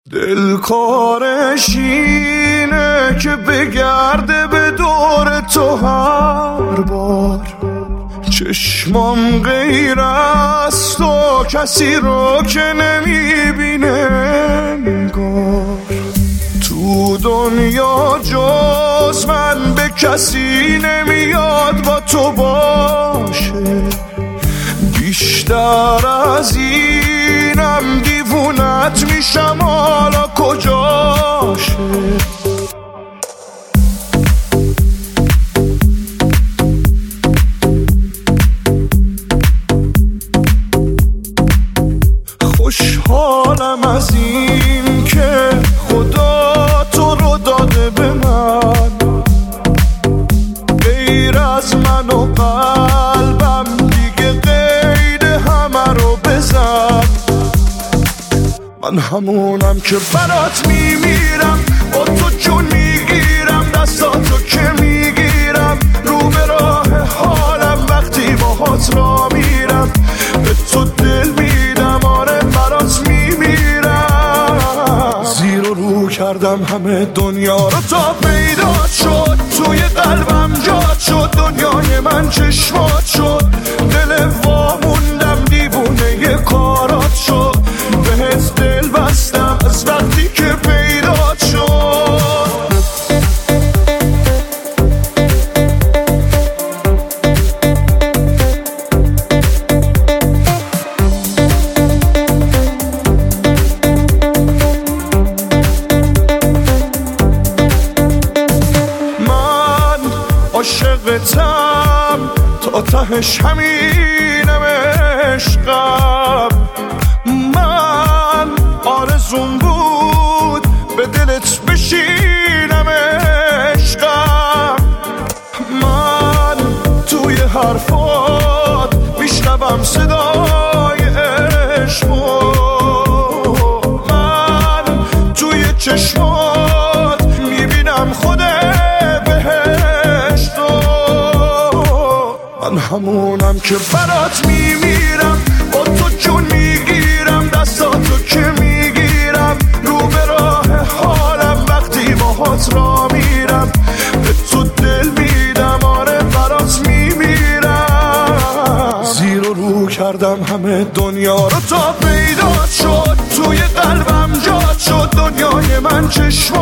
دل کارش اینه که بگرده به دور تو هر بار، چشمام غیر از تو کسی رو که نمیبینه انگار. تو دنیا جز من به کسی نمیاد با تو باشه، بیشتر از اینم دیوونت میشم حالا کجاشه. خوشحالم از این که خدا تو رو داده به من، غیر از من و قلبم دیگه قید همه رو بزن. من همونم که برات میمیرم، با تو جون میگیرم، دستاتو که میگیرم، رو به راه حالم وقتی باهات را میرم، به تو دل میدم، آره برات میمیرم. زیر و رو کردم همه دنیا رو تا پیدا شد، توی قلبم جات شد، دنیای من چشمات شد، دل واموندم دیوونه کارات شد، بهت دل بستم از وقتی که پیدا شد. من عاشقتم تا تهش همینم عشقم، من آرزوم بود به دلت بشینم عشقم، من توی حرفات میشنوم صدای عشقو، من توی چشمات میبینم خود بهشتو. من همونم که برات میمیرم، با تو جون میگیرم، دستاتو که میگیرم، رو به راه حالم وقتی باهات را میرم، به تو دل میدم، آره برات میمیرم. زیر و رو کردم همه دنیا رو تا پیدا شد، توی قلبم جات شد، دنیای من چشم